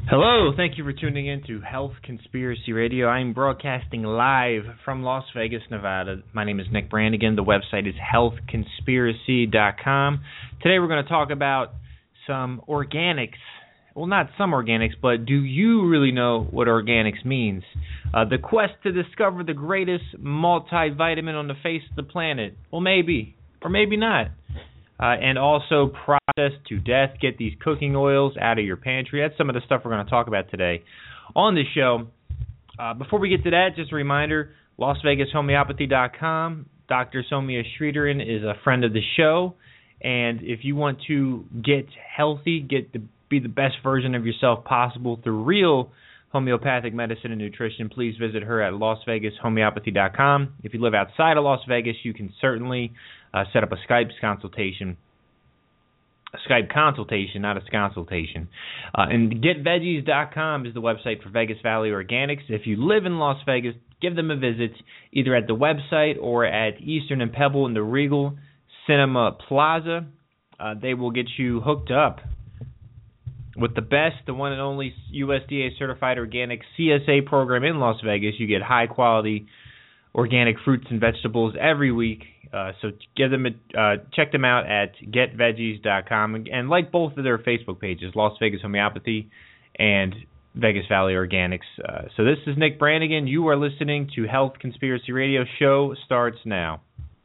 Hello, thank you for tuning in to Health Conspiracy Radio. I'm broadcasting live from Las Vegas, Nevada. My name is Nick Brannigan. The website is healthconspiracy.com. Today we're going to talk about some organics. Well, not some organics, but do you really know what organics means? The quest to discover the greatest multivitamin on the face of the planet. Well, maybe, or maybe not. And also processed to death. Get these cooking oils out of your pantry. That's some of the stuff we're going to talk about today on the show. Before we get to that, just a reminder, LasVegasHomeopathy.com. Dr. Somia Sridharan is a friend of the show. And if you want to get healthy, be the best version of yourself possible through real homeopathic medicine and nutrition, please visit her at LasVegasHomeopathy.com. If you live outside of Las Vegas, you can certainly set up a Skype consultation. A Skype consultation, not a consultation. And GetVeggies.com is the website for Vegas Valley Organics. If you live in Las Vegas, give them a visit either at the website or at Eastern and Pebble in the Regal Cinema Plaza. They will get you hooked up with the best, the one and only USDA certified organic CSA program in Las Vegas. You get high quality organic fruits and vegetables every week. So check them out at GetVeggies.com and like both of their Facebook pages, Las Vegas Homeopathy and Vegas Valley Organics. So this is Nick Brannigan. You are listening to Health Conspiracy Radio. Show starts now.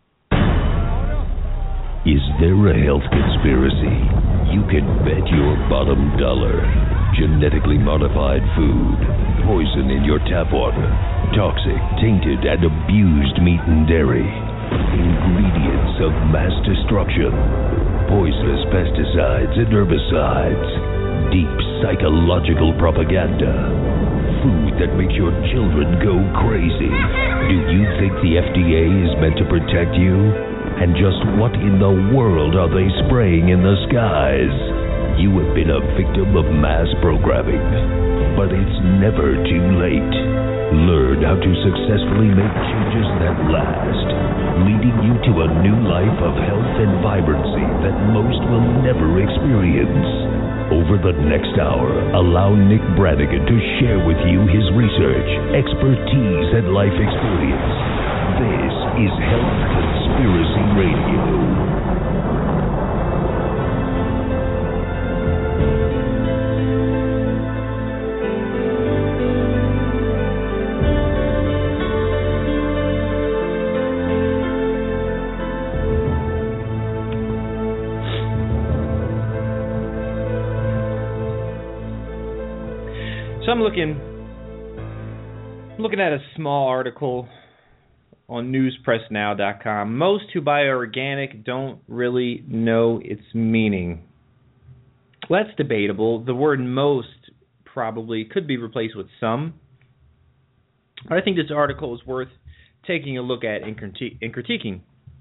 Is there a health conspiracy? You can bet your bottom dollar. Genetically modified food, poison in your tap water, toxic, tainted, and abused meat and dairy, ingredients of mass destruction, poisonous pesticides and herbicides, deep psychological propaganda, food that makes your children go crazy. Do you think the FDA is meant to protect you? And just what in the world are they spraying in the skies? You have been a victim of mass programming, but it's never too late. Learn how to successfully make changes that last, leading you to a new life of health and vibrancy that most will never experience. Over the next hour, allow Nick Brannigan to share with you his research, expertise, and life experience. This is Health Conspiracy Radio. So I'm looking at a small article on newspressnow.com. Most who buy organic don't really know its meaning. Well, that's debatable. The word most probably could be replaced with some. But I think this article is worth taking a look at and critiquing.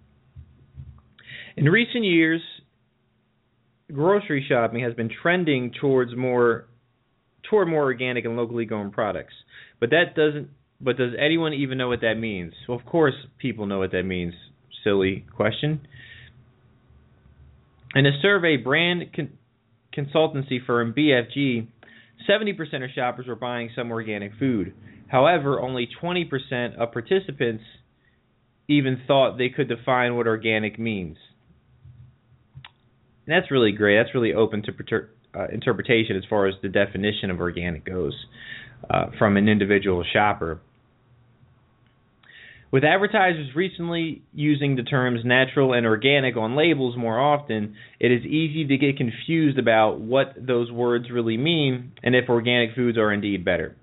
In recent years, grocery shopping has been trending toward more organic and locally grown products. But does anyone even know what that means? Well, of course people know what that means. Silly question. In a survey, brand consultancy firm BFG, 70% of shoppers were buying some organic food. However, only 20% of participants even thought they could define what organic means. And that's really great. That's really open to interpretation as far as the definition of organic goes from an individual shopper. With advertisers recently using the terms natural and organic on labels more often, it is easy to get confused about what those words really mean and if organic foods are indeed better.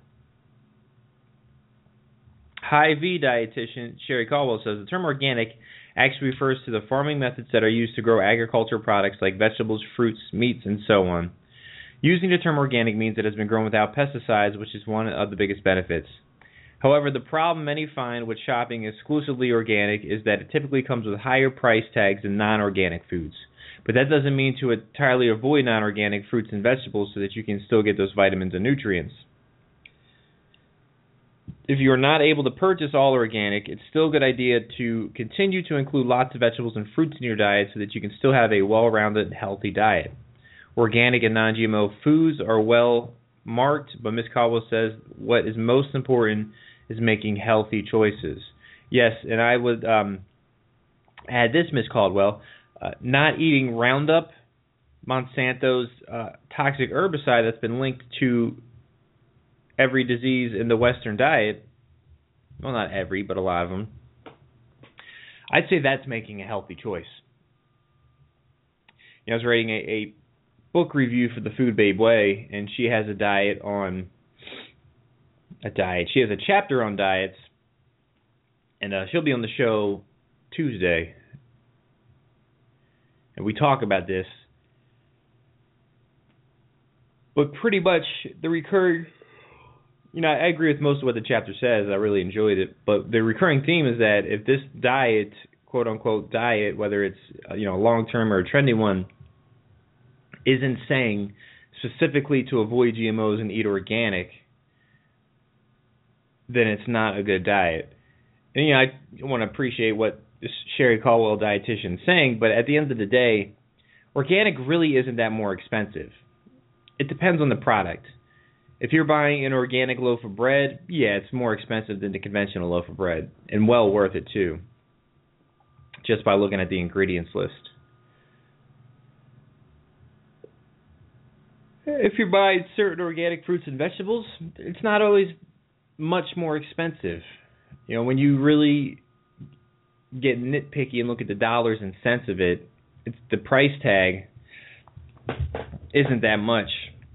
Hy-Vee dietitian Sherry Caldwell says the term organic actually refers to the farming methods that are used to grow agricultural products like vegetables, fruits, meats, and so on. Using the term organic means it has been grown without pesticides, which is one of the biggest benefits. However, the problem many find with shopping exclusively organic is that it typically comes with higher price tags than non-organic foods. But that doesn't mean to entirely avoid non-organic fruits and vegetables so that you can still get those vitamins and nutrients. If you are not able to purchase all organic, it's still a good idea to continue to include lots of vegetables and fruits in your diet so that you can still have a well-rounded, healthy diet. Organic and non-GMO foods are well marked, but Miss Caldwell says what is most important is making healthy choices. Yes, and I would add this, Miss Caldwell, not eating Roundup, Monsanto's toxic herbicide that's been linked to every disease in the Western diet. Well, not every, but a lot of them. I'd say that's making a healthy choice. I was writing a book review for the Food Babe Way, and she has She has a chapter on diets, and she'll be on the show Tuesday. And we talk about this. But pretty much the recurring, I agree with most of what the chapter says. I really enjoyed it. But the recurring theme is that if this diet, quote unquote diet, whether it's a long-term or a trendy one, isn't saying specifically to avoid GMOs and eat organic, then it's not a good diet. And I want to appreciate what Sherry Caldwell, dietitian, is saying, but at the end of the day, organic really isn't that more expensive. It depends on the product. If you're buying an organic loaf of bread, yeah, it's more expensive than the conventional loaf of bread, and well worth it too, just by looking at the ingredients list. If you're buying certain organic fruits and vegetables, it's not always much more expensive. When you really get nitpicky and look at the dollars and cents of it, it's the price tag isn't that much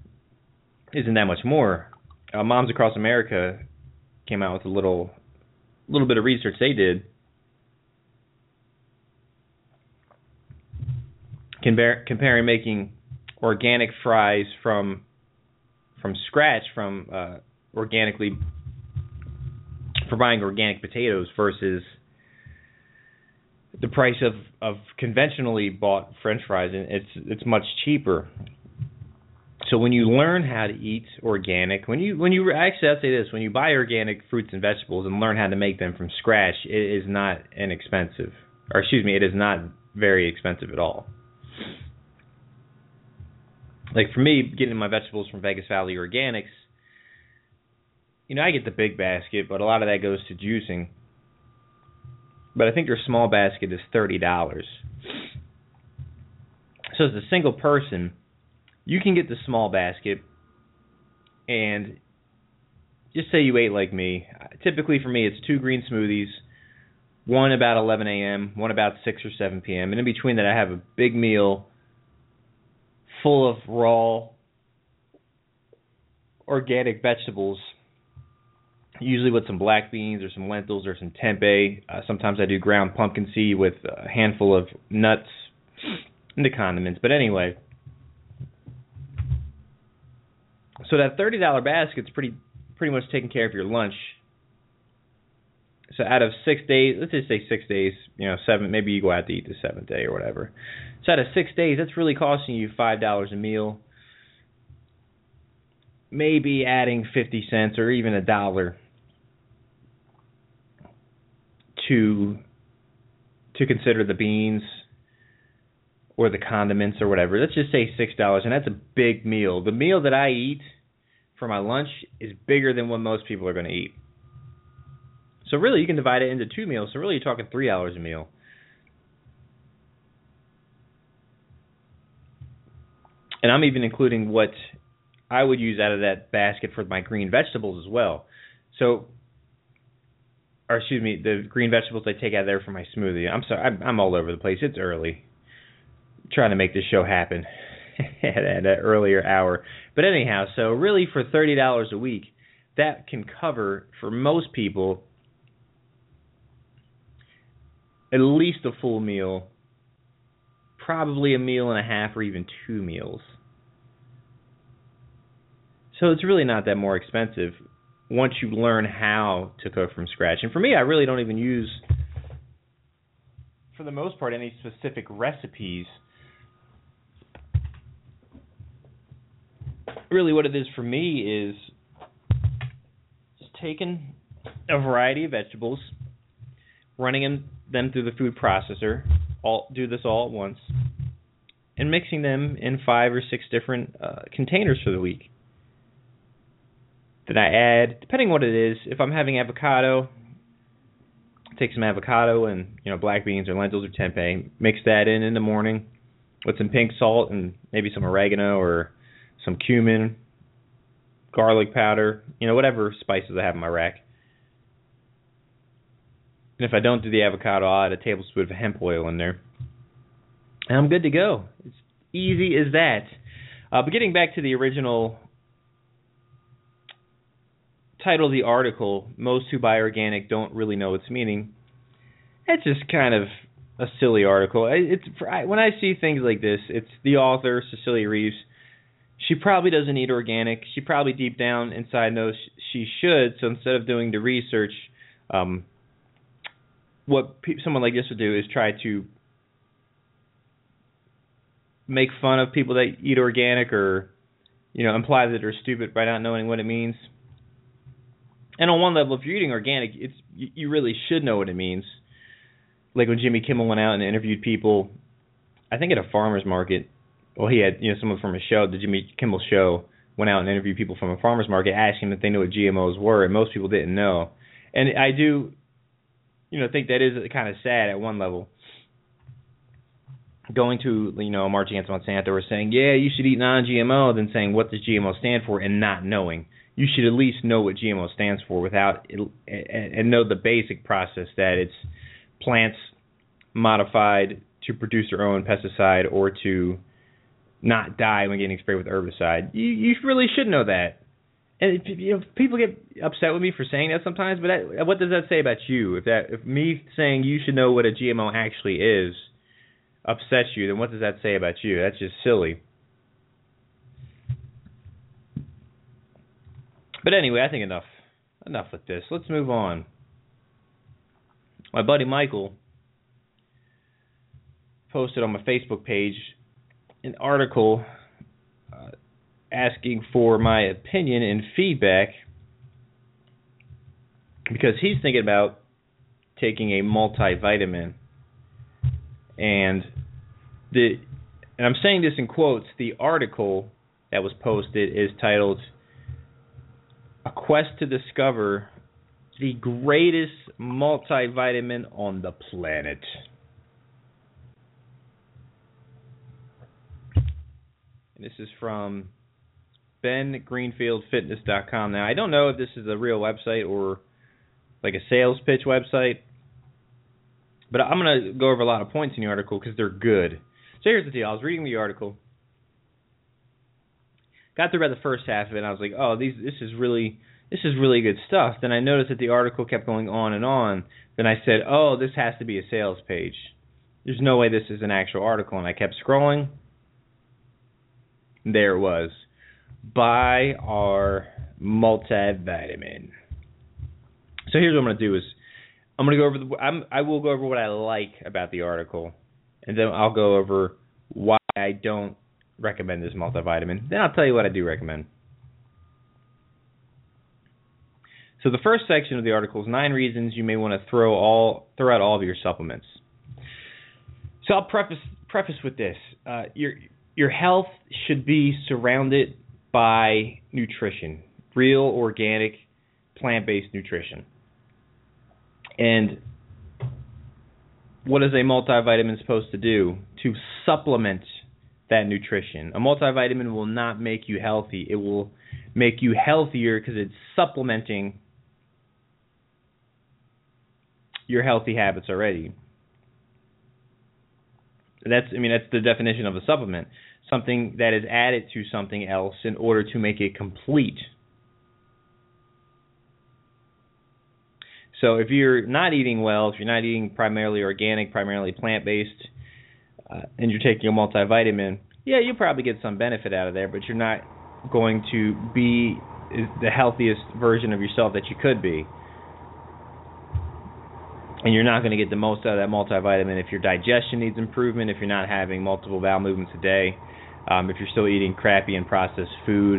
more. Moms Across America came out with a little bit of research they did, comparing making organic fries from scratch for buying organic potatoes versus the price of conventionally bought French fries, and it's much cheaper. So when you learn how to eat organic, when you actually, I'd say this, when you buy organic fruits and vegetables and learn how to make them from scratch, it is not inexpensive. It is not very expensive at all. Like for me, getting my vegetables from Vegas Valley Organics, I get the big basket, but a lot of that goes to juicing. But I think their small basket is $30. So as a single person, you can get the small basket, and just say you ate like me. Typically for me, it's 2 green smoothies, one about 11 a.m., one about 6 or 7 p.m., and in between that I have a big meal full of raw organic vegetables, usually with some black beans or some lentils or some tempeh. Sometimes I do ground pumpkin seed with a handful of nuts and the condiments. But anyway, so that $30 basket's pretty much taking care of your lunch. So out of 6 days, let's just say 6 days, 7, maybe you go out to eat the 7th day or whatever. So out of 6 days, that's really costing you $5 a meal. Maybe adding 50 cents or even $1 to consider the beans or the condiments or whatever. Let's just say $6, and that's a big meal. The meal that I eat for my lunch is bigger than what most people are going to eat. So really, you can divide it into 2 meals. So really, you're talking $3 a meal. And I'm even including what I would use out of that basket for my green vegetables as well. The green vegetables I take out of there for my smoothie. I'm sorry, I'm all over the place. It's early. I'm trying to make this show happen at an earlier hour. But anyhow, so really for $30 a week, that can cover, for most people, at least a full meal, probably a meal and a half or even 2 meals. So it's really not that more expensive once you learn how to cook from scratch. And for me, I really don't even use, for the most part, any specific recipes. Really what it is for me is just taking a variety of vegetables, running them through the food processor, do this all at once, and mixing them in 5 or 6 different containers for the week. Then I add, depending on what it is, if I'm having avocado, take some avocado and black beans or lentils or tempeh, mix that in the morning with some pink salt and maybe some oregano or some cumin, garlic powder, whatever spices I have in my rack. And if I don't do the avocado, I'll add a tablespoon of hemp oil in there. And I'm good to go. It's easy as that. But getting back to the original title of the article, most who buy organic don't really know its meaning. It's just kind of a silly article. When I see things like this, it's the author, Cecilia Reeves. She probably doesn't eat organic. She probably deep down inside knows she should. So instead of doing the research, what someone like this would do is try to make fun of people that eat organic, or imply that they're stupid by not knowing what it means. And on one level, if you're eating organic, you really should know what it means. Like when Jimmy Kimmel went out and interviewed people, I think at a farmer's market. Well, he had someone from a show, the Jimmy Kimmel show, went out and interviewed people from a farmer's market, asking if they knew what GMOs were, and most people didn't know. And I do, think that is kind of sad at one level. Going to, March Against Monsanto or saying, yeah, you should eat non-GMO, then saying, what does GMO stand for, and not knowing. You should at least know what GMO stands for without and know the basic process that it's plants modified to produce their own pesticide or to not die when getting sprayed with herbicide. You really should know that. And people get upset with me for saying that sometimes, but what does that say about you? If me saying you should know what a GMO actually is upsets you, then what does that say about you? That's just silly. But anyway, I think enough with this. Let's move on. My buddy Michael posted on my Facebook page an article asking for my opinion and feedback because he's thinking about taking a multivitamin. And I'm saying this in quotes, the article that was posted is titled "A Quest to Discover the Greatest Multivitamin on the Planet." And this is from BenGreenfieldFitness.com. Now, I don't know if this is a real website or like a sales pitch website, but I'm going to go over a lot of points in the article because they're good. So here's the deal. I was reading the article, got through about the first half of it, and I was like, oh, this is really good stuff. Then I noticed that the article kept going on and on. Then I said, oh, this has to be a sales page. There's no way this is an actual article. And I kept scrolling. There it was. Buy our multivitamin. So here's what I'm going to do is I'm going to go over I will go over what I like about the article, and then I'll go over why I don't recommend this multivitamin. Then I'll tell you what I do recommend. So the first section of the article is 9 reasons you may want to throw out all of your supplements. So I'll preface with this: your health should be surrounded by nutrition, real, organic, plant-based nutrition. And what is a multivitamin supposed to do? To supplement that nutrition. A multivitamin will not make you healthy. It will make you healthier because it's supplementing your healthy habits already. That's the definition of a supplement. Something that is added to something else in order to make it complete. So if you're not eating well, if you're not eating primarily organic, primarily plant-based, and you're taking a multivitamin, yeah, you'll probably get some benefit out of there, but you're not going to be the healthiest version of yourself that you could be. And you're not going to get the most out of that multivitamin if your digestion needs improvement, if you're not having multiple bowel movements a day, if you're still eating crappy and processed food,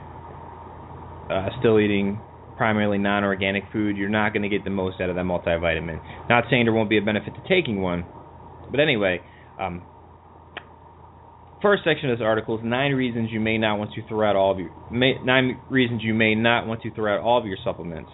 still eating primarily non-organic food, you're not going to get the most out of that multivitamin. Not saying there won't be a benefit to taking one, but anyway, first section of this article is 9 reasons you may not want to throw out all of your 9 reasons you may not want to throw out all of your supplements.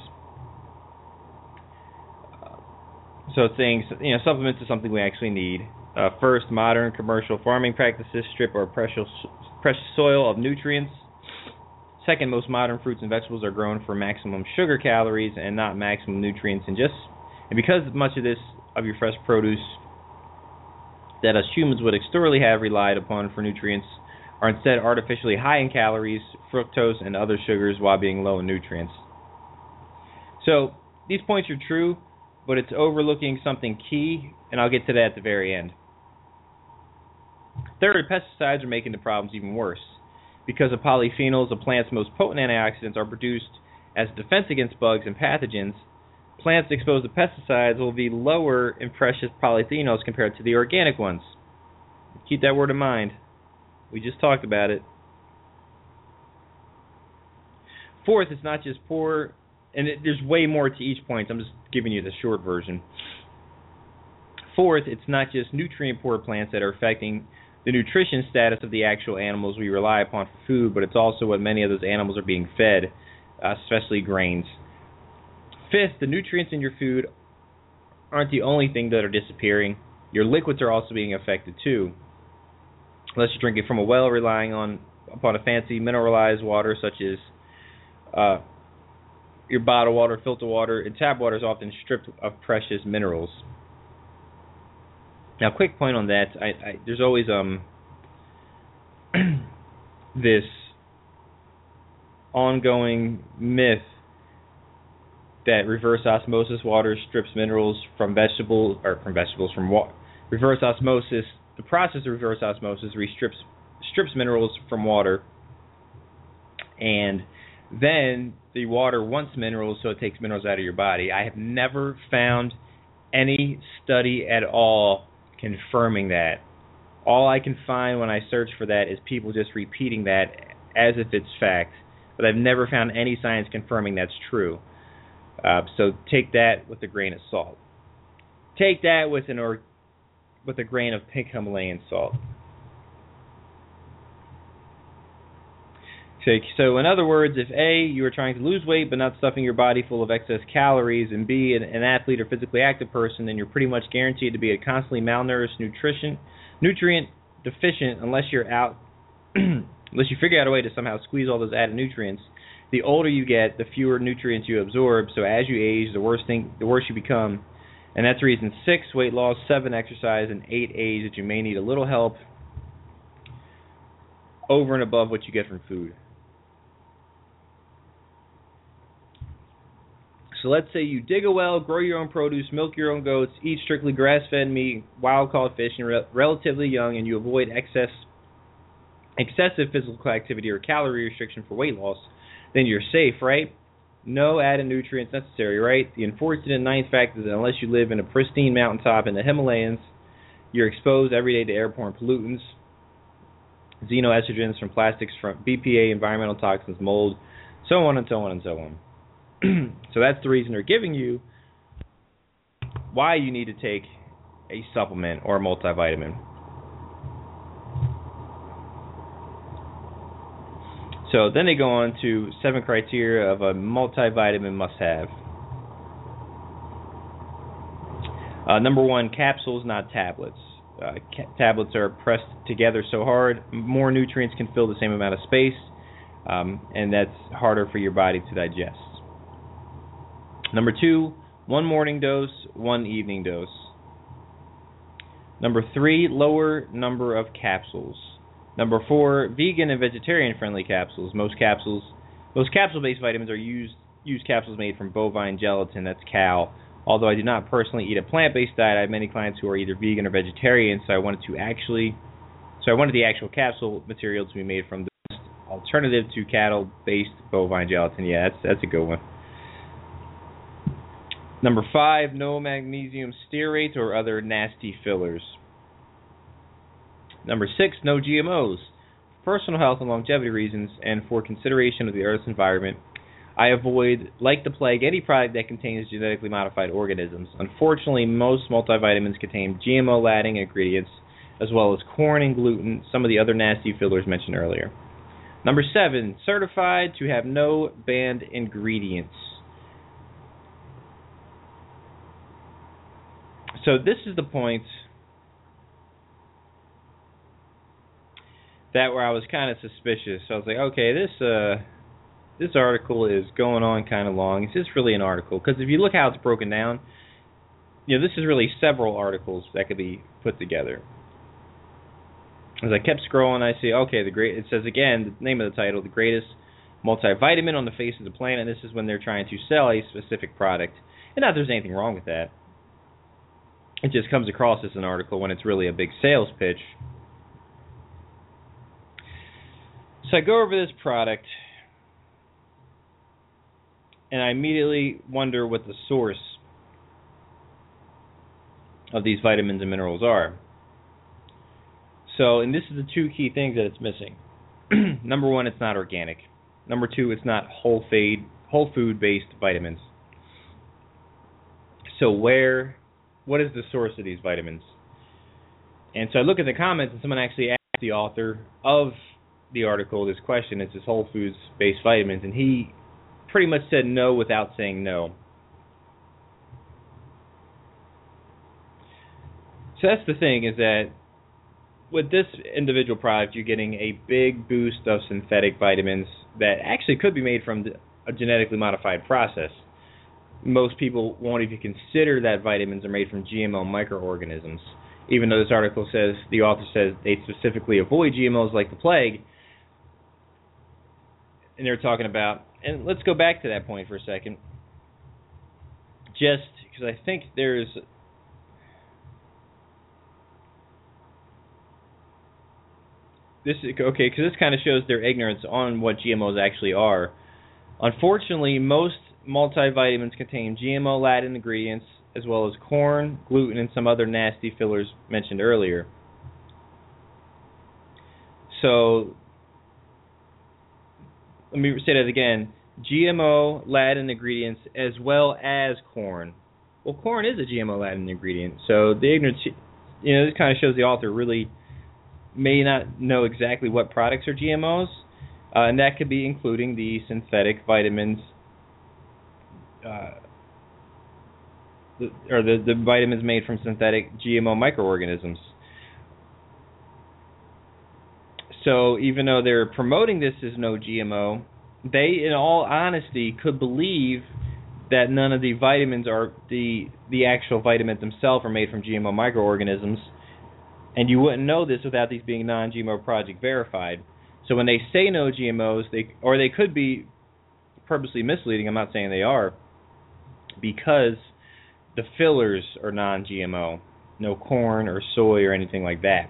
So it's saying, supplements is something we actually need. First, modern commercial farming practices strip our precious soil of nutrients. Second, most modern fruits and vegetables are grown for maximum sugar calories and not maximum nutrients. And because much of your fresh produce that us humans would historically have relied upon for nutrients are instead artificially high in calories, fructose, and other sugars while being low in nutrients. So these points are true, but it's overlooking something key, and I'll get to that at the very end. Third, pesticides are making the problems even worse. Because of polyphenols, a plant's most potent antioxidants, are produced as defense against bugs and pathogens, plants exposed to pesticides will be lower in precious polyphenols compared to the organic ones. Keep that word in mind. We just talked about it. Fourth, it's not just poor, and there's way more to each point. I'm just giving you the short version. Fourth, it's not just nutrient-poor plants that are affecting the nutrition status of the actual animals we rely upon for food, but it's also what many of those animals are being fed, especially grains. Fifth, the nutrients in your food aren't the only thing that are disappearing. Your liquids are also being affected too. Unless you're drinking from a well relying upon a fancy mineralized water such as your bottled water, filter water, and tap water is often stripped of precious minerals. Now, quick point on that, there's always this ongoing myth that reverse osmosis water strips minerals from water. Reverse osmosis, the process of reverse osmosis strips minerals from water, and then the water wants minerals, so it takes minerals out of your body. I have never found any study at all confirming that. All I can find when I search for that is people just repeating that as if it's fact, but I've never found any science confirming that's true. So take that with a grain of salt. Take that with a grain of pink Himalayan salt. So in other words, if A, you are trying to lose weight but not stuffing your body full of excess calories, and B, an athlete or physically active person, then you're pretty much guaranteed to be a constantly malnourished, nutrient deficient unless you figure out a way to somehow squeeze all those added nutrients. The older you get, the fewer nutrients you absorb, so as you age, the worse you become. And that's reason 6, weight loss, 7, exercise, and 8, age, that you may need a little help over and above what you get from food. So let's say you dig a well, grow your own produce, milk your own goats, eat strictly grass-fed meat, wild-caught fish, and you're relatively young, and you avoid excessive physical activity or calorie restriction for weight loss, then you're safe, right? No added nutrients necessary, right? The unfortunate ninth fact is that unless you live in a pristine mountaintop in the Himalayas, you're exposed every day to airborne pollutants, xenoestrogens from plastics, from BPA, environmental toxins, mold, so on and so on and so on. So that's the reason they're giving you why you need to take a supplement or a multivitamin. So then they go on to 7 criteria of a multivitamin must-have. Number 1, capsules, not tablets. Tablets are pressed together so hard, more nutrients can fill the same amount of space, and that's harder for your body to digest. Number 2, 1 morning dose, 1 evening dose. Number 3, lower number of capsules. Number 4, vegan and vegetarian-friendly capsules. Most capsule-based vitamins use capsules made from bovine gelatin, that's cow. Although I do not personally eat a plant-based diet, I have many clients who are either vegan or vegetarian, so I wanted the actual capsule material to be made from the best alternative to cattle-based bovine gelatin. Yeah, that's a good one. Number 5, no magnesium stearate or other nasty fillers. Number 6, no GMOs. For personal health and longevity reasons, and for consideration of the Earth's environment, I avoid, like the plague, any product that contains genetically modified organisms. Unfortunately, most multivitamins contain GMO-laden ingredients, as well as corn and gluten, some of the other nasty fillers mentioned earlier. Number 7, certified to have no banned ingredients. So this is the point that where I was kind of suspicious. So I was like, okay, this article is going on kind of long. Is this really an article? Because if you look how it's broken down, this is really several articles that could be put together. As I kept scrolling, I see, okay, it says again, the name of the title, the greatest multivitamin on the face of the planet. This is when they're trying to sell a specific product. And not that there's anything wrong with that. It just comes across as an article when it's really a big sales pitch. So I go over this product, and I immediately wonder what the source of these vitamins and minerals are. So, and this is the 2 key things that it's missing. Number 1, it's not organic. Number 2, it's not whole food-based vitamins. So what is the source of these vitamins? And so I look at the comments, and someone actually asked the author of the article this question. It's this whole foods-based vitamins, and he pretty much said no without saying no. So that's the thing, is that with this individual product, you're getting a big boost of synthetic vitamins that actually could be made from a genetically modified process. Most people won't even consider that vitamins are made from GMO microorganisms, even though this article says, the author says, they specifically avoid GMOs like the plague. And they're talking about, and let's go back to that point for a second, just because I think there's this is okay, because this kind of shows their ignorance on what GMOs actually are. Unfortunately, most multivitamins contain GMO-laden ingredients, as well as corn, gluten, and some other nasty fillers mentioned earlier. So, let me say that again. GMO-laden ingredients as well as corn. Well, corn is a GMO-laden ingredient, so the ignorance, this kind of shows the author really may not know exactly what products are GMOs, and that could be including the synthetic vitamins, the vitamins made from synthetic GMO microorganisms. So even though they're promoting this as no GMO, they, in all honesty, could believe that none of the vitamins are the actual vitamins themselves are made from GMO microorganisms. And you wouldn't know this without these being non-GMO project verified. So when they say no GMOs, they could be purposely misleading. I'm not saying they are, because the fillers are non-GMO, no corn or soy or anything like that.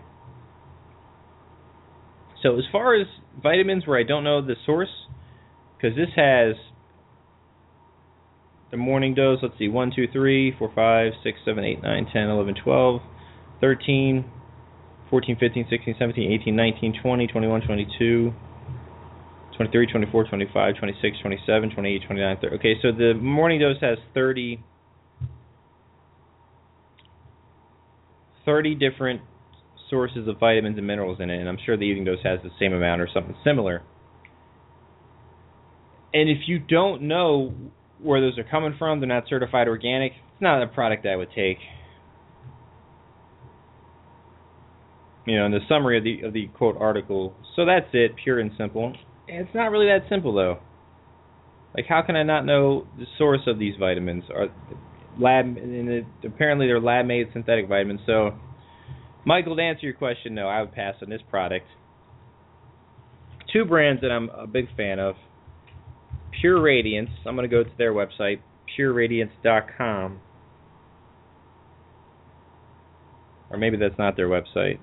So as far as vitamins where I don't know the source, because this has the morning dose, let's see, 1, 2, 3, 4, 5, 6, 7, 8, 9, 10, 11, 12, 13, 14, 15, 16, 17, 18, 19, 20, 21, 22, 23, 24, 25, 26, 27, 28, 29, 30. Okay, so the morning dose has 30 different sources of vitamins and minerals in it, and I'm sure the evening dose has the same amount or something similar. And if you don't know where those are coming from, they're not certified organic, it's not a product that I would take. In the summary of the quote article, so that's it, pure and simple. And it's not really that simple, though. Like, how can I not know the source of these vitamins? Apparently they're lab-made synthetic vitamins. So, Michael, to answer your question, no, I would pass on this product. 2 brands that I'm a big fan of. Pure Radiance. I'm going to go to their website, pureradiance.com. Or maybe that's not their website.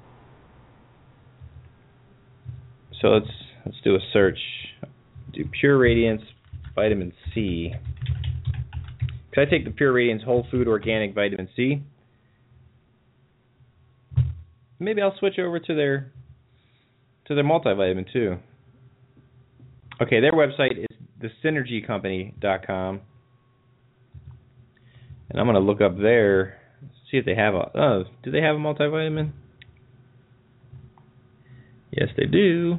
So let's do a search. Do Pure Radiance Vitamin C. Could I take the Pure Radiance Whole Food Organic Vitamin C? Maybe I'll switch over to their multivitamin too. Okay, their website is thesynergycompany.com. And I'm going to look up there, see if they have do they have a multivitamin? Yes, they do.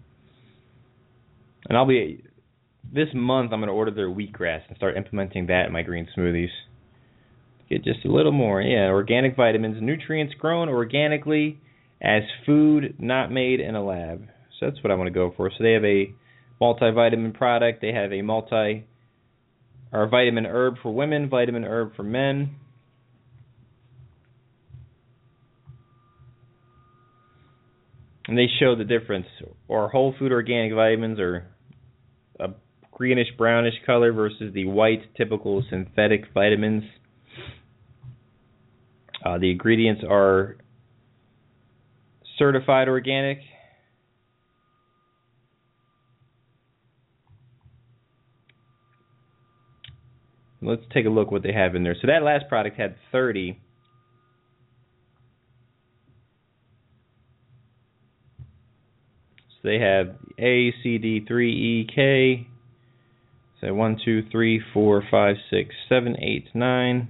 And this month I'm going to order their wheatgrass and start implementing that in my green smoothies. Get just a little more. Yeah, organic vitamins, nutrients grown organically as food not made in a lab. So that's what I want to go for. So they have a multivitamin product. They have a vitamin herb for women, vitamin herb for men. And they show the difference. Our whole food organic vitamins are a greenish brownish color versus the white typical synthetic vitamins. The ingredients are certified organic. Let's take a look what they have in there. So that last product had 30. So they have A, C, D, 3, E, K. So 1, 2, 3, 4, 5, 6, 7, 8, 9,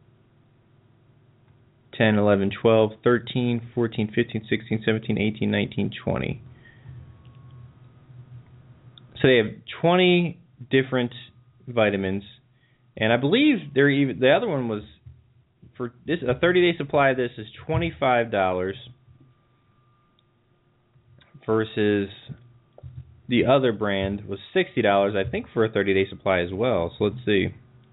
10, 11, 12, 13, 14, 15, 16, 17, 18, 19, 20. So they have 20 different vitamins. And I believe the other one was, for this, a 30-day supply of this is $25 versus the other brand was $60, I think, for a 30-day supply as well. So let's see.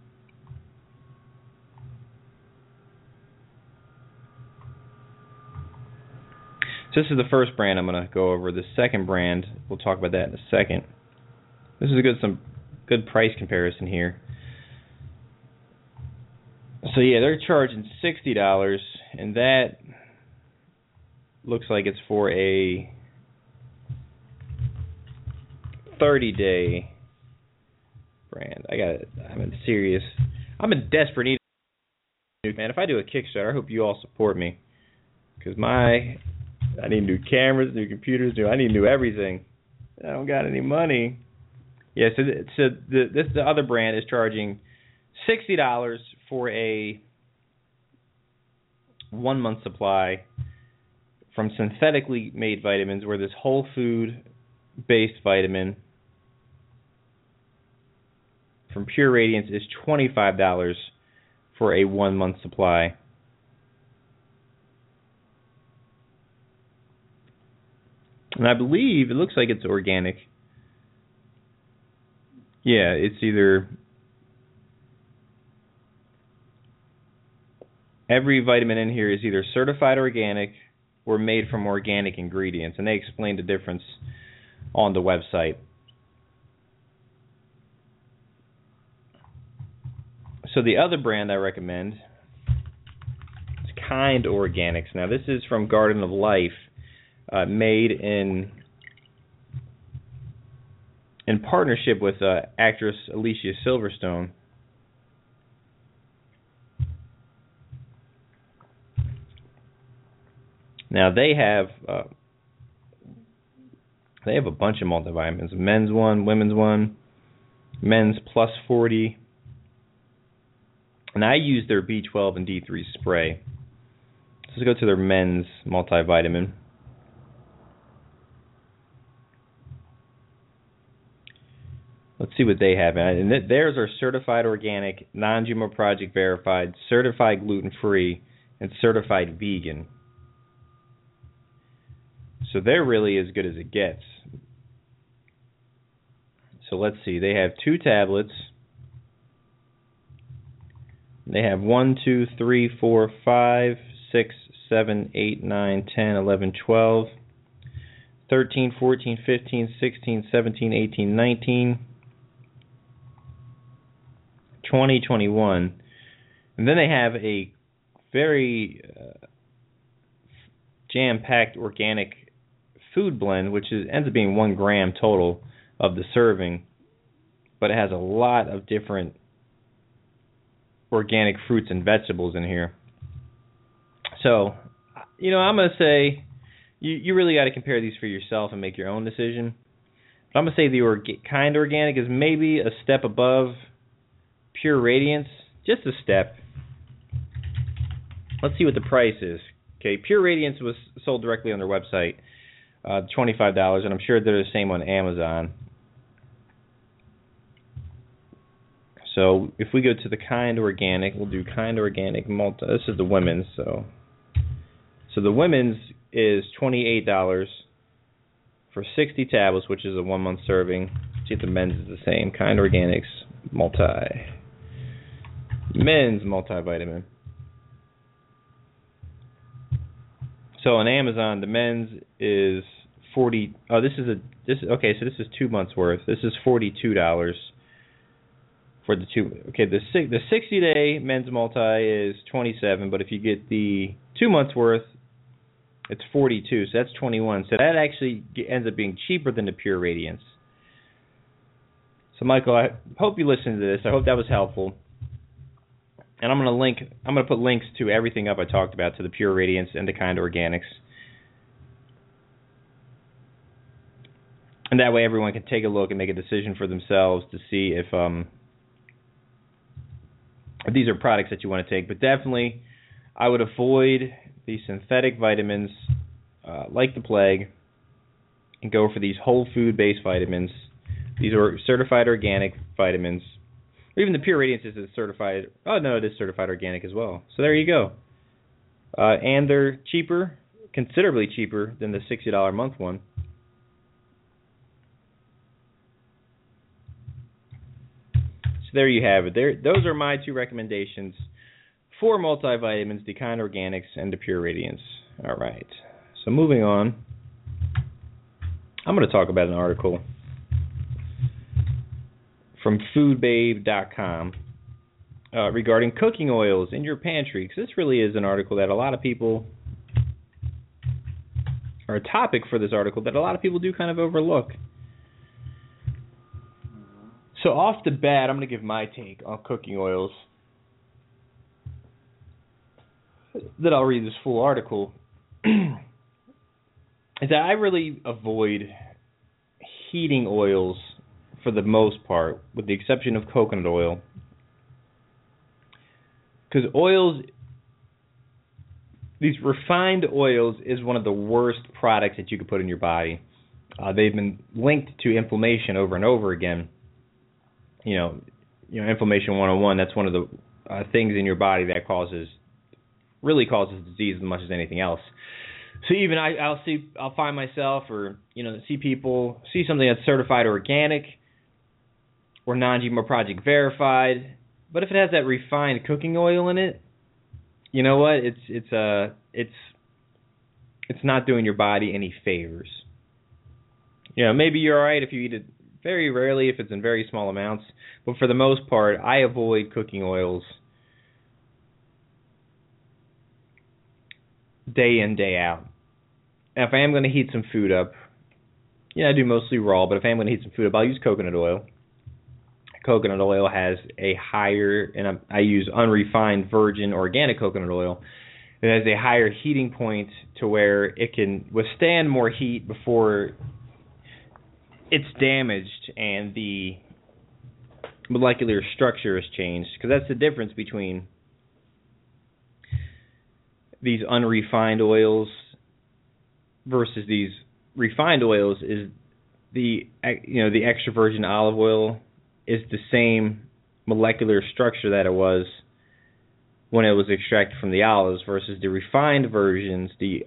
So this is the first brand I'm going to go over. The second brand, we'll talk about that in a second. This is some good price comparison here. So yeah, they're charging $60, and that looks like it's for a 30-day brand. I'm in desperate need of, man. If I do a Kickstarter, I hope you all support me, because I need new cameras, new computers, I need new everything. I don't got any money. Yeah, so the other brand is charging $60 for a 1-month supply from synthetically made vitamins, where this whole food-based vitamin from Pure Radiance is $25 for a 1-month supply. And I believe it looks like it's organic. Yeah, it's either every vitamin in here is either certified organic or made from organic ingredients, and they explain the difference on the website. So the other brand I recommend is Kind Organics. Now this is from Garden of Life, made in partnership with actress Alicia Silverstone. Now they have a bunch of multivitamins: men's one, women's one, men's plus 40. And I use their B12 and D3 spray. Let's go to their men's multivitamin. Let's see what they have. And theirs are certified organic, non-GMO project verified, certified gluten-free, and certified vegan. So they're really as good as it gets. So let's see. They have 2 tablets. They have 1, 2, 3, 4, 5, 6, 7, 8, 9, 10, 11, 12, 13, 14, 15, 16, 17, 18, 19, 20, 21. And then they have a very jam-packed organic food blend, which ends up being 1 gram total of the serving, but it has a lot of different organic fruits and vegetables in here. So, I'm going to say you really got to compare these for yourself and make your own decision. But I'm going to say the Kind Organic is maybe a step above Pure Radiance, just a step. Let's see what the price is. Okay, Pure Radiance was sold directly on their website. $25, and I'm sure they're the same on Amazon. So if we go to the Kind Organic, we'll do Kind Organic Multi. This is the women's, so the women's is $28 for 60 tablets, which is a 1 month serving. See if the men's is the same. Kind Organics Men's multivitamin. So on Amazon, the men's is 40. Oh, okay. So this is 2 months worth. This is $42 for the two. Okay, the 60-day men's multi is 27, but if you get the 2 months worth, it's 42. So that's 21. So that actually ends up being cheaper than the Pure Radiance. So Michael, I hope you listened to this. I hope that was helpful. And I'm going to put links to everything up I talked about, to the Pure Radiance and the Kind Organics. And that way everyone can take a look and make a decision for themselves to see if these are products that you want to take. But definitely, I would avoid these synthetic vitamins like the plague and go for these whole food-based vitamins. These are certified organic vitamins. Or even the Pure Radiance is certified. Oh, no, it is certified organic as well. So there you go. And they're cheaper, considerably cheaper than the $60 a month one. So there you have it. Those are my two recommendations for multivitamins, the Kind Organics and the Pure Radiance. All right. So moving on, I'm going to talk about an article from foodbabe.com regarding cooking oils in your pantry. Because this really is an article that a lot of people, or a topic for this article that a lot of people do kind of overlook. So off the bat, I'm going to give my take on cooking oils. Then I'll read this full article. Is that I really avoid heating oils for the most part, with the exception of coconut oil. Because oils, these refined oils, is one of the worst products that you could put in your body. They've been linked to inflammation over and over again. You know, inflammation 101, that's one of the things in your body that really causes disease as much as anything else. So even I'll find myself, or see something that's certified organic or non-GMO Project verified, but if it has that refined cooking oil in it, you know what? It's not doing your body any favors. Maybe you're all right if you eat it very rarely, if it's in very small amounts, but for the most part, I avoid cooking oils day in, day out. And if I am going to heat some food up, I do mostly raw, but if I am going to heat some food up, I'll use coconut oil. Coconut oil has a higher, and I use unrefined virgin organic coconut oil. It has a higher heating point to where it can withstand more heat before it's damaged and the molecular structure is changed. Because that's the difference between these unrefined oils versus these refined oils. Is the extra virgin olive oil is the same molecular structure that it was when it was extracted from the olives, versus the refined versions, the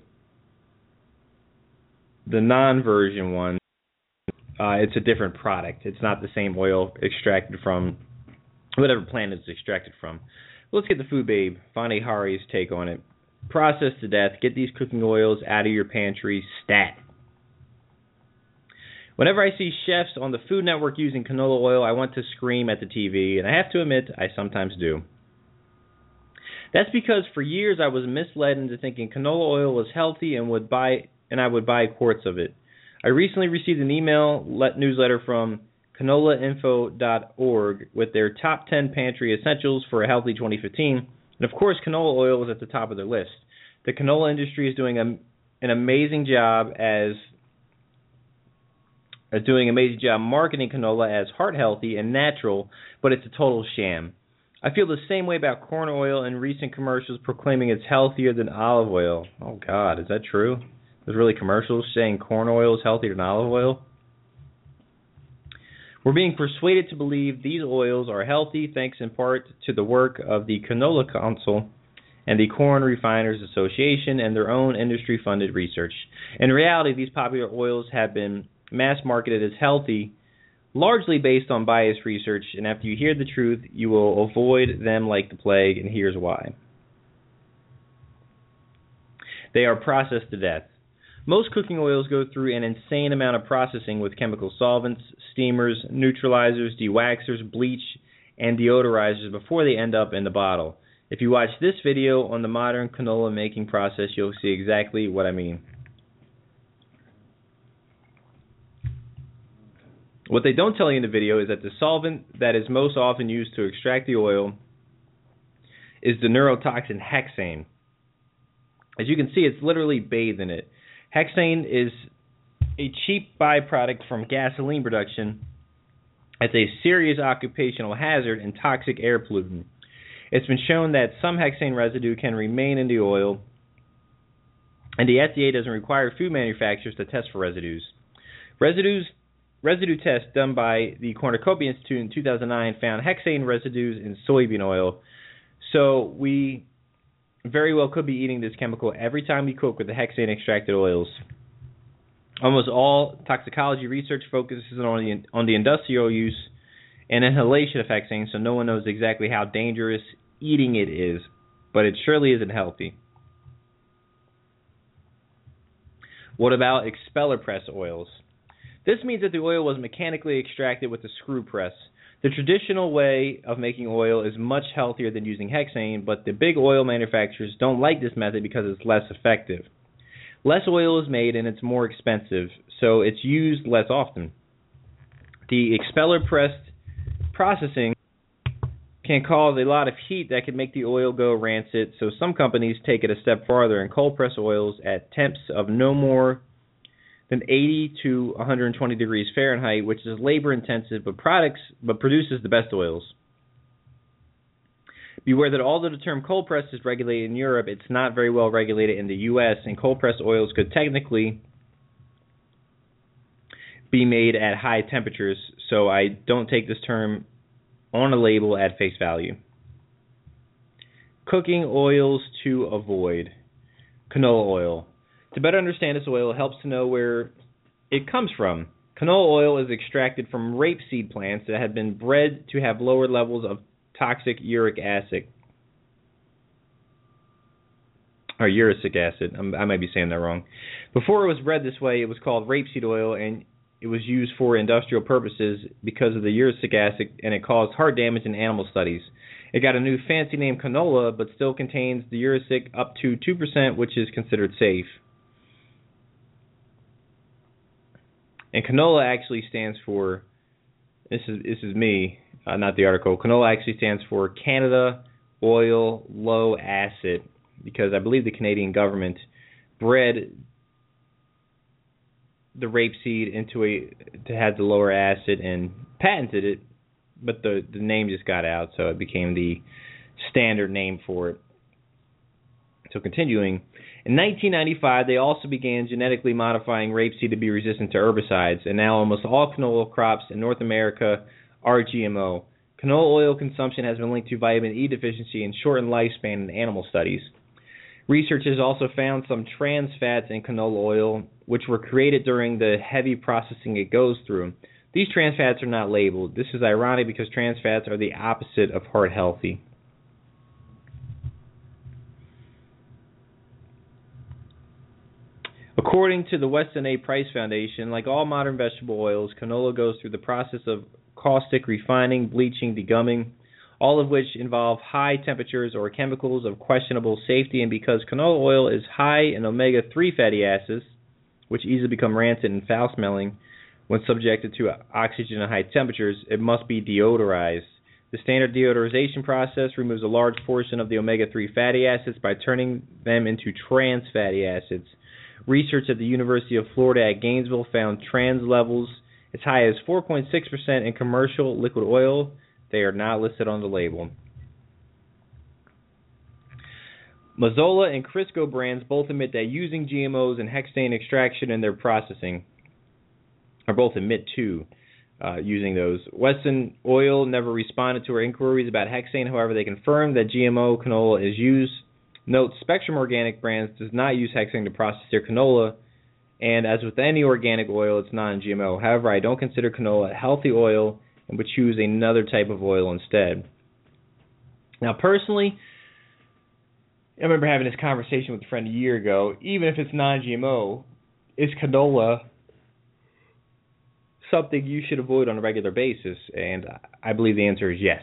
non-virgin one, it's a different product. It's not the same oil extracted from whatever plant it's extracted from. Let's get the Food Babe, Fani Hari's take on it. Processed to death. Get these cooking oils out of your pantry stat. Whenever I see chefs on the Food Network using canola oil, I want to scream at the TV, and I have to admit, I sometimes do. That's because for years I was misled into thinking canola oil was healthy and I would buy quarts of it. I recently received an email newsletter from canolainfo.org with their top 10 pantry essentials for a healthy 2015, and of course canola oil was at the top of their list. The canola industry is doing an amazing job marketing canola as heart healthy and natural, but it's a total sham. I feel the same way about corn oil in recent commercials proclaiming it's healthier than olive oil. Oh God, is that true? There's really commercials saying corn oil is healthier than olive oil. We're being persuaded to believe these oils are healthy thanks in part to the work of the Canola Council and the Corn Refiners Association and their own industry-funded research. In reality, these popular oils have been mass-marketed as healthy, largely based on biased research, and after you hear the truth, you will avoid them like the plague, and here's why. They are processed to death. Most cooking oils go through an insane amount of processing with chemical solvents, steamers, neutralizers, dewaxers, bleach, and deodorizers before they end up in the bottle. If you watch this video on the modern canola making process, you'll see exactly what I mean. What they don't tell you in the video is that the solvent that is most often used to extract the oil is the neurotoxin hexane. As you can see, it's literally bathed in it. Hexane is a cheap byproduct from gasoline production. It's a serious occupational hazard and toxic air pollutant. It's been shown that some hexane residue can remain in the oil, and the FDA doesn't require food manufacturers to test for residues. Residue tests done by the Cornucopia Institute in 2009 found hexane residues in soybean oil, so we very well could be eating this chemical every time we cook with the hexane extracted oils. Almost all toxicology research focuses on the industrial use and inhalation of hexane, so no one knows exactly how dangerous eating it is, but it surely isn't healthy. What about expeller press oils? This means that the oil was mechanically extracted with a screw press. The traditional way of making oil is much healthier than using hexane, but the big oil manufacturers don't like this method because it's less effective. Less oil is made and it's more expensive, so it's used less often. The expeller pressed processing can cause a lot of heat that can make the oil go rancid, so some companies take it a step farther and cold press oils at temps of no more than 80 to 120 degrees Fahrenheit, which is labor intensive but produces the best oils. Beware that although the term cold press is regulated in Europe, it's not very well regulated in the US, and cold press oils could technically be made at high temperatures, so I don't take this term on a label at face value. Cooking oils to avoid. Canola oil. To better understand this oil, it helps to know where it comes from. Canola oil is extracted from rapeseed plants that have been bred to have lower levels of toxic uric acid. Or uricic acid. I might be saying that wrong. Before it was bred this way, it was called rapeseed oil, and it was used for industrial purposes because of the uricic acid, and it caused heart damage in animal studies. It got a new fancy name, canola, but still contains the uricic up to 2%, which is considered safe. And canola actually stands for, this is me, not the article. Canola actually stands for Canada Oil Low Acid, because I believe the Canadian government bred the rapeseed to have the lower acid and patented it, but the name just got out, so it became the standard name for it. So continuing, in 1995, they also began genetically modifying rapeseed to be resistant to herbicides, and now almost all canola crops in North America are GMO. Canola oil consumption has been linked to vitamin E deficiency and shortened lifespan in animal studies. Research has also found some trans fats in canola oil, which were created during the heavy processing it goes through. These trans fats are not labeled. This is ironic because trans fats are the opposite of heart healthy. According to the Weston A. Price Foundation, like all modern vegetable oils, canola goes through the process of caustic refining, bleaching, degumming, all of which involve high temperatures or chemicals of questionable safety, and because canola oil is high in omega-3 fatty acids, which easily become rancid and foul-smelling when subjected to oxygen at high temperatures, it must be deodorized. The standard deodorization process removes a large portion of the omega-3 fatty acids by turning them into trans fatty acids. Research at the University of Florida at Gainesville found trans levels as high as 4.6% in commercial liquid oil. They are not listed on the label. Mazola and Crisco brands both admit that using GMOs and hexane extraction in their processing, or both admit to using those. Wesson Oil never responded to our inquiries about hexane. However, they confirmed that GMO canola is used. Note, Spectrum Organic brands does not use hexane to process their canola, and as with any organic oil, it's non-GMO. However, I don't consider canola a healthy oil and would choose another type of oil instead. Now, personally, I remember having this conversation with a friend a year ago. Even if it's non-GMO, is canola something you should avoid on a regular basis? And I believe the answer is yes.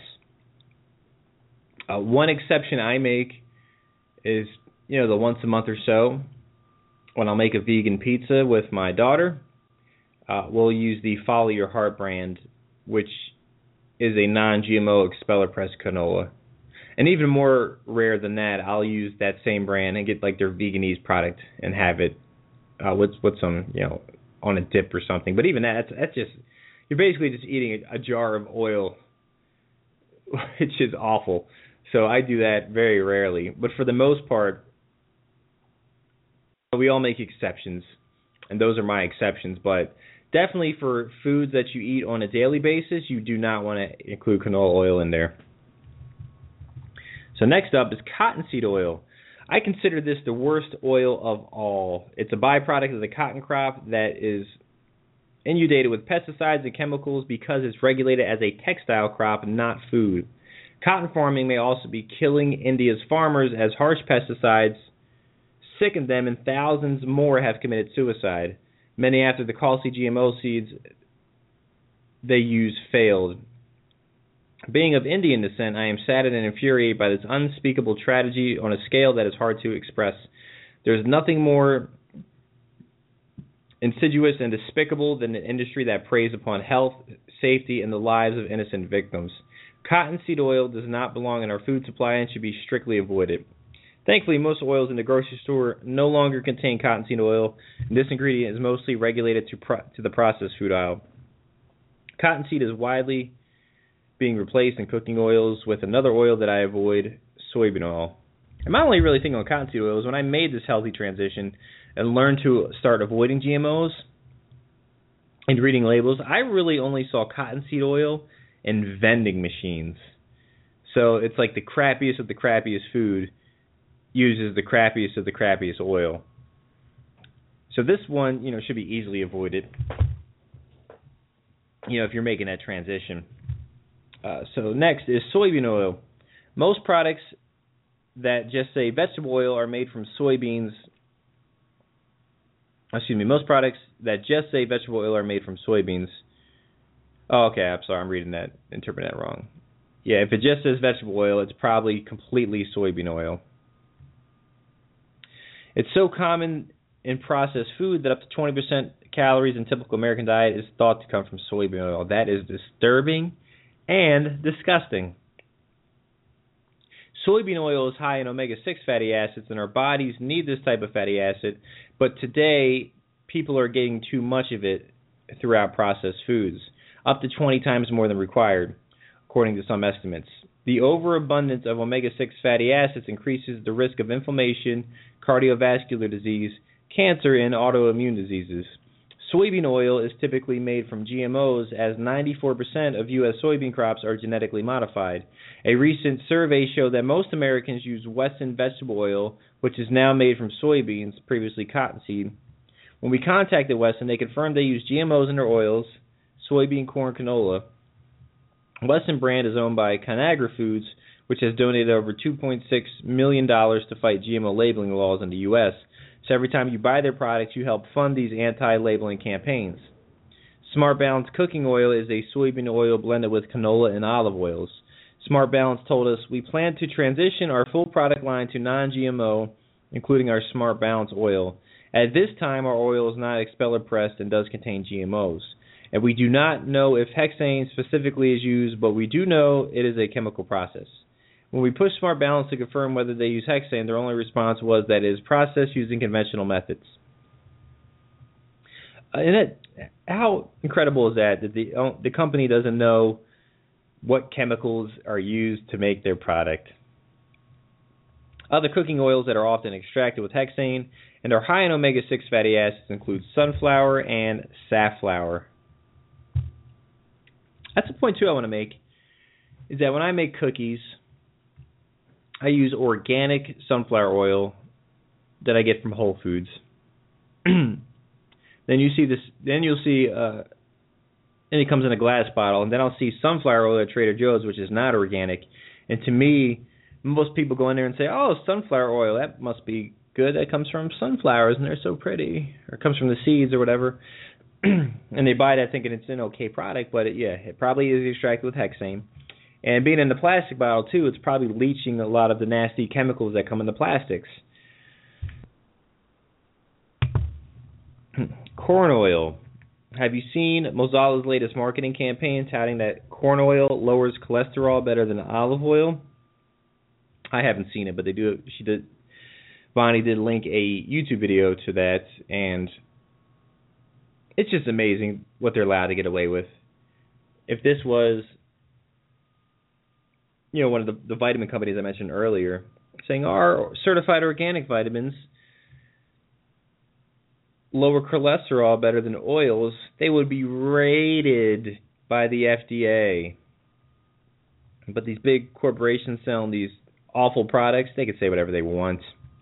One exception I make is, the once a month or so, when I'll make a vegan pizza with my daughter, we'll use the Follow Your Heart brand, which is a non-GMO expeller pressed canola. And even more rare than that, I'll use that same brand and get like their Veganese product and have it with some, on a dip or something. But even that's just, you're basically just eating a jar of oil, which is awful. So I do that very rarely. But for the most part, we all make exceptions, and those are my exceptions. But definitely for foods that you eat on a daily basis, you do not want to include canola oil in there. So next up is cottonseed oil. I consider this the worst oil of all. It's a byproduct of the cotton crop that is inundated with pesticides and chemicals because it's regulated as a textile crop, not food. Cotton farming may also be killing India's farmers as harsh pesticides sickened them, and thousands more have committed suicide. Many after the costly GMO seeds they use failed. Being of Indian descent, I am saddened and infuriated by this unspeakable tragedy on a scale that is hard to express. There is nothing more insidious and despicable than an industry that preys upon health, safety, and the lives of innocent victims. Cottonseed oil does not belong in our food supply and should be strictly avoided. Thankfully, most oils in the grocery store no longer contain cottonseed oil, and this ingredient is mostly regulated to the processed food aisle. Cottonseed is widely being replaced in cooking oils with another oil that I avoid, soybean oil. And my only really thing on cottonseed oil is when I made this healthy transition and learned to start avoiding GMOs and reading labels, I really only saw cottonseed oil in vending machines. So it's like the crappiest of the crappiest food uses the crappiest of the crappiest oil. So this one, should be easily avoided, if you're making that transition. So next is soybean oil. Most products that just say vegetable oil are made from soybeans. Most products that just say vegetable oil are made from soybeans. Oh, okay, I'm sorry, I'm interpreting that wrong. Yeah, if it just says vegetable oil, it's probably completely soybean oil. It's so common in processed food that up to 20% calories in typical American diet is thought to come from soybean oil. That is disturbing and disgusting. Soybean oil is high in omega-6 fatty acids, and our bodies need this type of fatty acid, but today people are getting too much of it throughout processed foods, up to 20 times more than required, according to some estimates. The overabundance of omega-6 fatty acids increases the risk of inflammation, cardiovascular disease, cancer, and autoimmune diseases. Soybean oil is typically made from GMOs, as 94% of U.S. soybean crops are genetically modified. A recent survey showed that most Americans use Wesson vegetable oil, which is now made from soybeans, previously cottonseed. When we contacted Wesson, they confirmed they use GMOs in their oils, soybean, corn, canola. Wesson brand is owned by Conagra Foods, which has donated over $2.6 million to fight GMO labeling laws in the U.S., so every time you buy their products, you help fund these anti-labeling campaigns. Smart Balance cooking oil is a soybean oil blended with canola and olive oils. Smart Balance told us, we plan to transition our full product line to non-GMO, including our Smart Balance oil. At this time, our oil is not expeller pressed and does contain GMOs. And we do not know if hexane specifically is used, but we do know it is a chemical process. When we pushed Smart Balance to confirm whether they use hexane, their only response was that it is processed using conventional methods. How incredible is that the company doesn't know what chemicals are used to make their product? Other cooking oils that are often extracted with hexane and are high in omega-6 fatty acids include sunflower and safflower. That's a point, too, I want to make, is that when I make cookies, I use organic sunflower oil that I get from Whole Foods. Then you'll see, and it comes in a glass bottle, and then I'll see sunflower oil at Trader Joe's, which is not organic. And to me, most people go in there and say, oh, sunflower oil, that must be good. That comes from sunflowers, and they're so pretty. Or it comes from the seeds or whatever. And they buy that thinking it's an okay product, but it probably is extracted with hexane. And being in the plastic bottle, too, it's probably leaching a lot of the nasty chemicals that come in the plastics. Corn oil. Have you seen Mozala's latest marketing campaign touting that corn oil lowers cholesterol better than olive oil? I haven't seen it, but they do. Bonnie did link a YouTube video to that, and it's just amazing what they're allowed to get away with. If this was, one of the vitamin companies I mentioned earlier, saying our certified organic vitamins lower cholesterol better than oils, they would be raided by the FDA. But these big corporations selling these awful products, they can say whatever they want.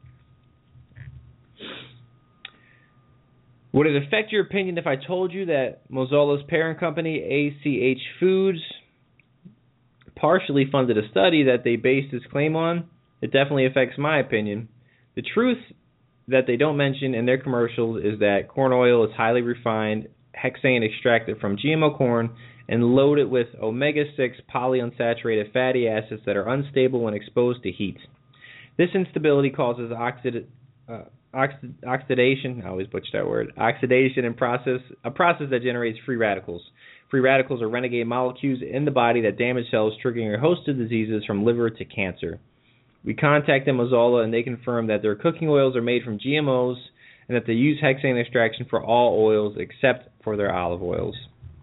Would it affect your opinion if I told you that Mozala's parent company, ACH Foods, partially funded a study that they based this claim on? It definitely affects my opinion. The truth that they don't mention in their commercials is that corn oil is highly refined, hexane extracted from GMO corn, and loaded with omega-6 polyunsaturated fatty acids that are unstable when exposed to heat. This instability causes oxidation. I always butcher that word. Oxidation and a process that generates free radicals. Free radicals are renegade molecules in the body that damage cells, triggering a host of diseases from liver to cancer. We contacted Mozala, and they confirmed that their cooking oils are made from GMOs and that they use hexane extraction for all oils except for their olive oils.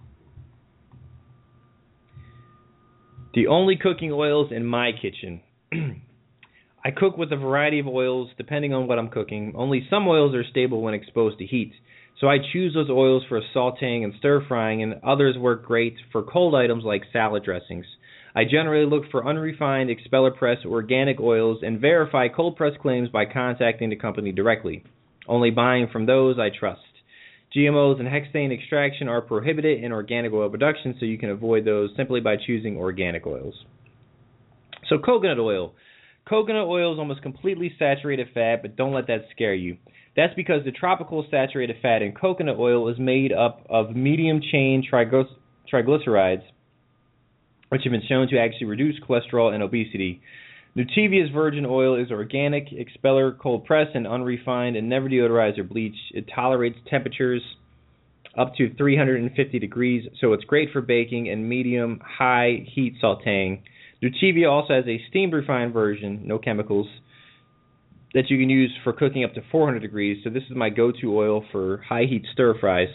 The only cooking oils in my kitchen. I cook with a variety of oils depending on what I'm cooking. Only some oils are stable when exposed to heat, so I choose those oils for sautéing and stir-frying, and others work great for cold items like salad dressings. I generally look for unrefined, expeller-pressed organic oils and verify cold-pressed claims by contacting the company directly, only buying from those I trust. GMOs and hexane extraction are prohibited in organic oil production, so you can avoid those simply by choosing organic oils. So coconut oil. Coconut oil is almost completely saturated fat, but don't let that scare you. That's because the tropical saturated fat in coconut oil is made up of medium-chain triglycerides, which have been shown to actually reduce cholesterol and obesity. Nutivia's virgin oil is organic, expeller, cold-pressed, and unrefined, and never deodorized or bleached. It tolerates temperatures up to 350 degrees, so it's great for baking and medium-high heat sautéing. Nutivia also has a steamed refined version, no chemicals, that you can use for cooking up to 400 degrees, so this is my go-to oil for high-heat stir-fries.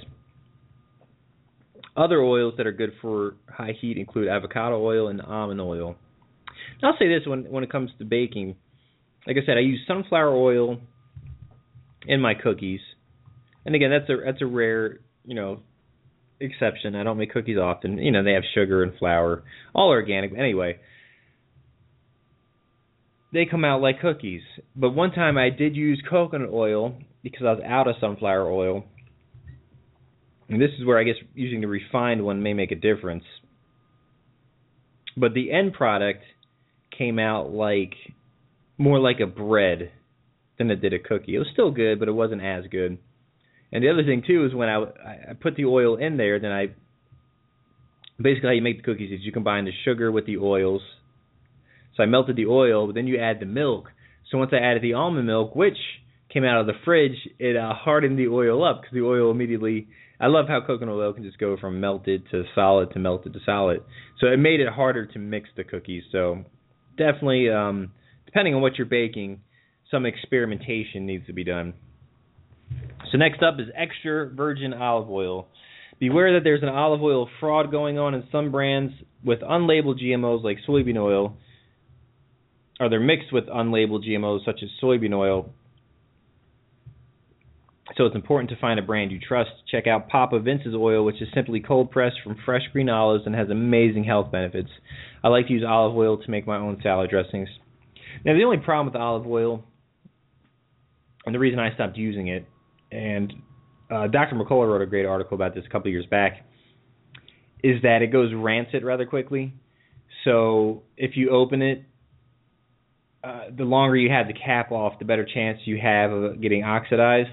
Other oils that are good for high heat include avocado oil and almond oil. And I'll say this when it comes to baking. Like I said, I use sunflower oil in my cookies. And again, that's a rare, exception. I don't make cookies often. They have sugar and flour, all organic. But anyway, they come out like cookies. But one time I did use coconut oil because I was out of sunflower oil. And this is where I guess using the refined one may make a difference. But the end product came out more like a bread than it did a cookie. It was still good, but it wasn't as good. And the other thing, too, is when I put the oil in there, then basically how you make the cookies is you combine the sugar with the oils. So I melted the oil, but then you add the milk. So once I added the almond milk, which came out of the fridge, it hardened the oil up because the oil immediately... I love how coconut oil can just go from melted to solid to melted to solid. So it made it harder to mix the cookies. So definitely, depending on what you're baking, some experimentation needs to be done. So next up is extra virgin olive oil. Beware that there's an olive oil fraud going on in some brands with unlabeled GMOs like soybean oil or they're mixed with unlabeled GMOs such as soybean oil. So it's important to find a brand you trust. Check out Papa Vince's oil, which is simply cold pressed from fresh green olives and has amazing health benefits. I like to use olive oil to make my own salad dressings. Now, the only problem with olive oil, and the reason I stopped using it, and Dr. McCullough wrote a great article about this a couple of years back, is that it goes rancid rather quickly. So if you open it, the longer you have the cap off, the better chance you have of getting oxidized.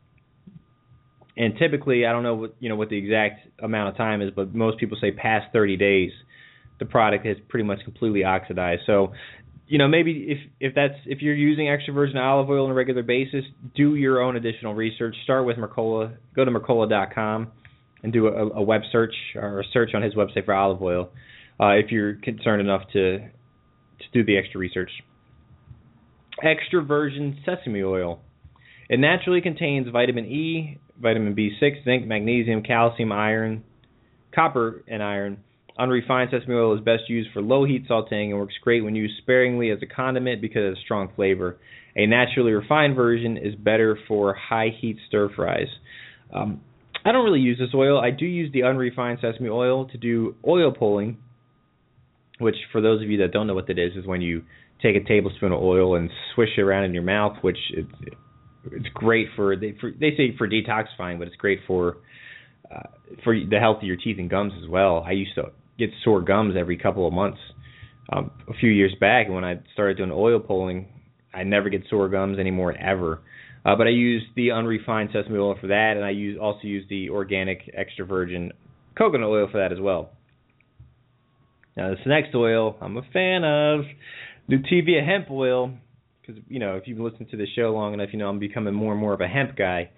And typically, I don't know what the exact amount of time is, but most people say past 30 days, the product has pretty much completely oxidized. So, maybe if you're using extra virgin olive oil on a regular basis, do your own additional research. Start with Mercola. Go to Mercola.com and do a web search or a search on his website for olive oil if you're concerned enough to do the extra research. Extra virgin sesame oil. It naturally contains vitamin E, vitamin B6, zinc, magnesium, calcium, iron, copper, and iron. Unrefined sesame oil is best used for low-heat sautéing and works great when used sparingly as a condiment because of its strong flavor. A naturally refined version is better for high-heat stir-fries. I don't really use this oil. I do use the unrefined sesame oil to do oil pulling, which for those of you that don't know what that is when you take a tablespoon of oil and swish it around in your mouth, which it's great they say for detoxifying, but it's great for the health of your teeth and gums as well. I used to get sore gums every couple of months. A few years back when I started doing oil pulling, I never get sore gums anymore ever. But I use the unrefined sesame oil for that, and I also use the organic extra virgin coconut oil for that as well. Now this next oil I'm a fan of, Nutivia hemp oil. Because, if you've listened to the show long enough, I'm becoming more and more of a hemp guy.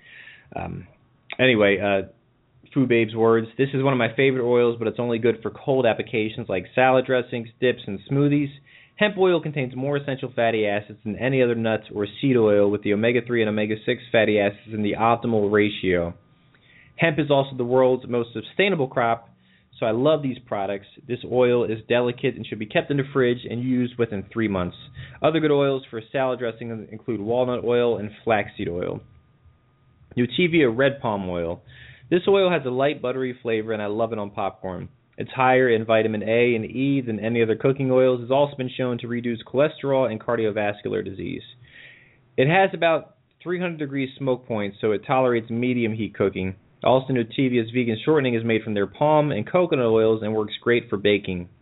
Anyway, Food Babe's words, this is one of my favorite oils, but it's only good for cold applications like salad dressings, dips, and smoothies. Hemp oil contains more essential fatty acids than any other nut or seed oil, with the omega-3 and omega-6 fatty acids in the optimal ratio. Hemp is also the world's most sustainable crop, so I love these products. This oil is delicate and should be kept in the fridge and used within 3 months. Other good oils for salad dressing include walnut oil and flaxseed oil. Nutivia red palm oil. This oil has a light buttery flavor and I love it on popcorn. It's higher in vitamin A and E than any other cooking oils. It's also been shown to reduce cholesterol and cardiovascular disease. It has about 300 degrees smoke point, so it tolerates medium heat cooking. Also, Nutivia's vegan shortening is made from their palm and coconut oils and works great for baking.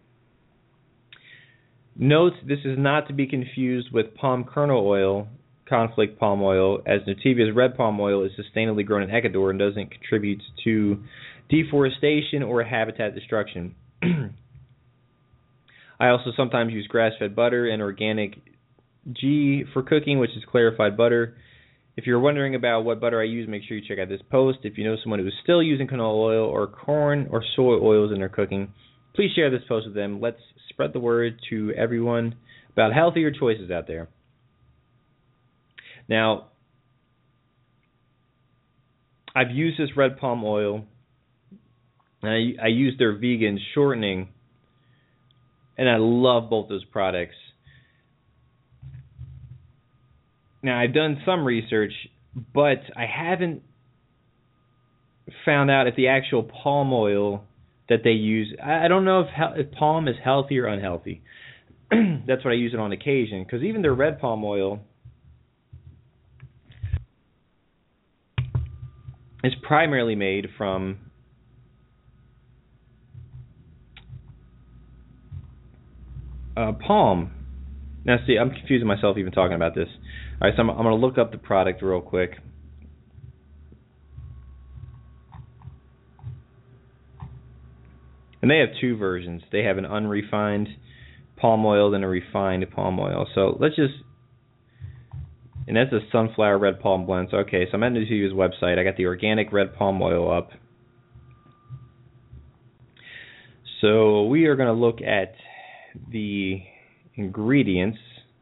Note, this is not to be confused with palm kernel oil, conflict palm oil, as Nutivia's red palm oil is sustainably grown in Ecuador and doesn't contribute to deforestation or habitat destruction. I also sometimes use grass-fed butter and organic ghee for cooking, which is clarified butter. If you're wondering about what butter I use, make sure you check out this post. If you know someone who is still using canola oil or corn or soy oils in their cooking, please share this post with them. Let's spread the word to everyone about healthier choices out there. Now, I've used this red palm oil, and I use their vegan shortening, and I love both those products. Now, I've done some research, but I haven't found out if the actual palm oil that they use, I don't know if palm is healthy or unhealthy. That's what I use it on occasion, because even their red palm oil is primarily made from palm. Now, see, I'm confusing myself even talking about this. All right, so I'm going to look up the product real quick. And they have two versions. They have an unrefined palm oil and a refined palm oil. So let's just, and that's a sunflower red palm blend. So, okay, so I'm at Nutivia's website. I got the organic red palm oil up. So we are going to look at the ingredients.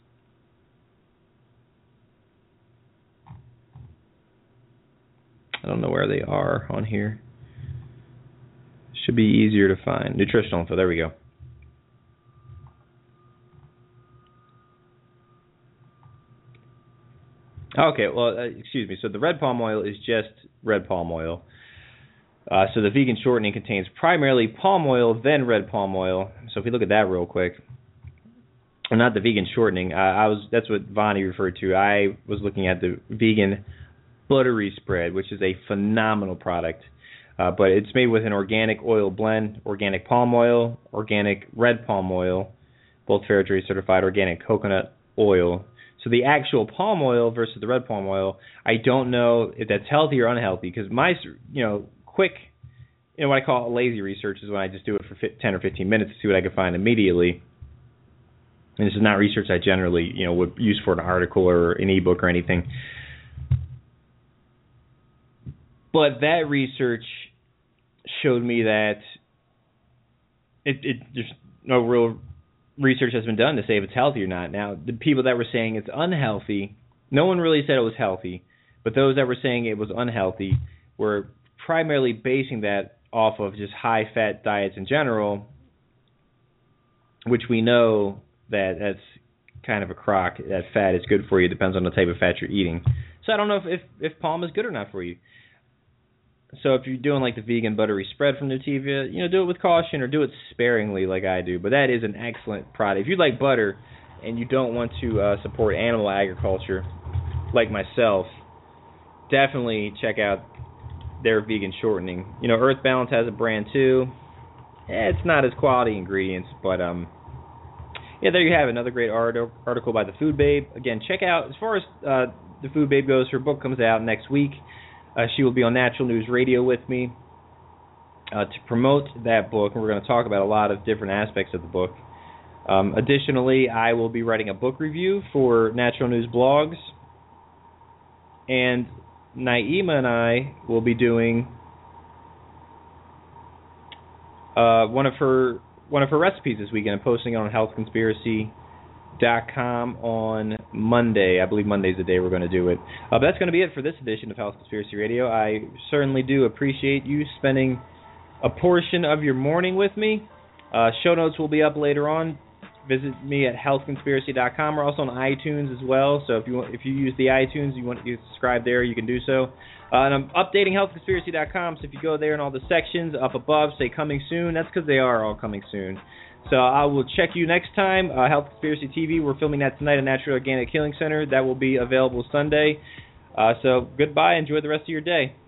I don't know where they are on here. Should be easier to find. Nutritional info. There we go. Okay, well, excuse me. So the red palm oil is just red palm oil. So the vegan shortening contains primarily palm oil, then red palm oil. So if we look at that real quick, or not the vegan shortening, that's what Vonnie referred to. I was looking at the vegan buttery spread, which is a phenomenal product. But it's made with an organic oil blend, organic palm oil, organic red palm oil, both fair trade certified, organic coconut oil. So the actual palm oil versus the red palm oil, I don't know if that's healthy or unhealthy, because my, quick, what I call lazy research is when I just do it for 10 or 15 minutes to see what I can find immediately. And this is not research I generally, would use for an article or an ebook or anything. But that research showed me that there's no real research has been done to say if it's healthy or not. Now, the people that were saying it's unhealthy, no one really said it was healthy, but those that were saying it was unhealthy were primarily basing that off of just high-fat diets in general, which we know that that's kind of a crock. That fat is good for you. It depends on the type of fat you're eating. So I don't know if palm is good or not for you. So if you're doing like the vegan buttery spread from Nutivia, do it with caution or do it sparingly like I do. But that is an excellent product. If you like butter and you don't want to support animal agriculture like myself, definitely check out their vegan shortening. Earth Balance has a brand too. It's not as quality ingredients, but there you have it. Another great article by the Food Babe. Again, check out, as far as the Food Babe goes, her book comes out next week. She will be on Natural News Radio with me to promote that book, and we're going to talk about a lot of different aspects of the book. Additionally, I will be writing a book review for Natural News Blogs, and Naima and I will be doing one of her recipes this weekend and posting it on healthconspiracy.com on Monday. I believe Monday's the day we're going to do it. But that's going to be it for this edition of Health Conspiracy Radio. I certainly do appreciate you spending a portion of your morning with me. Show notes will be up later on. Visit me at healthconspiracy.com. We're also on iTunes as well, so if you use the iTunes, you want to subscribe there, you can do so. And I'm updating healthconspiracy.com, so if you go there in all the sections up above, say coming soon, that's because they are all coming soon. So I will check you next time. Health Conspiracy TV, we're filming that tonight at Natural Organic Healing Center. That will be available Sunday. So goodbye. Enjoy the rest of your day.